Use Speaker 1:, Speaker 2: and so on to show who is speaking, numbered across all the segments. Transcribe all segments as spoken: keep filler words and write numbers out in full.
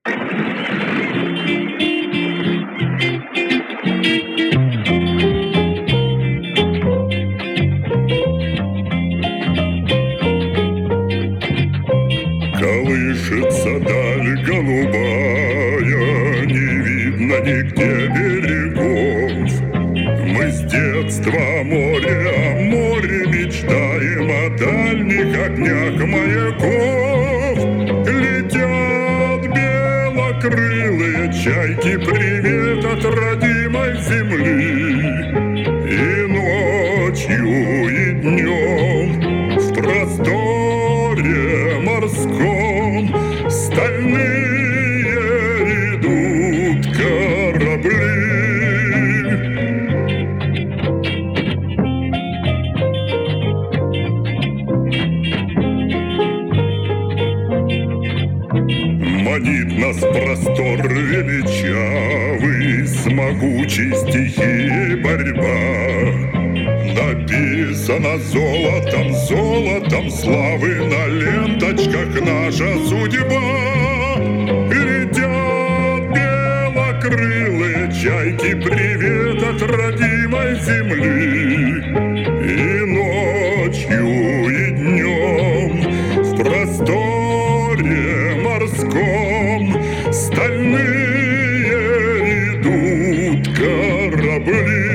Speaker 1: Колышется даль голубая, не видно нигде берегов. Мы с детства море, о море мечтаем, о дальних огнях маяков. Летят белокрылые чайки, привет от родимой земли. И ночью, и днем в просторе морском стальные идут корабли. Манит нас простор величавый, с могучей стихией борьба. Написано золотом, золотом славы на ленточках наша судьба. Летят белокрылые чайки, привет от родимой земли. И ночью, и днем в просторе морском стальные идут корабли.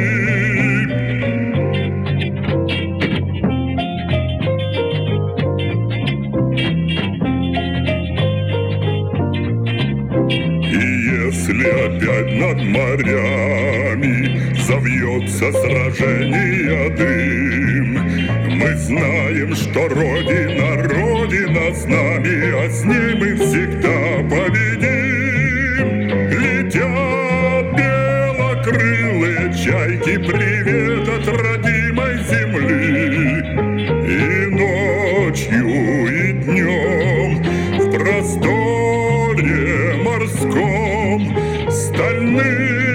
Speaker 1: Если опять над морями завьется сражение дым, мы знаем, что Родина, Родина с нами, а с ней мы всегда победим. Летят белокрылые чайки, привет от родимой земли. И ночью, и днем в просторе морском стальные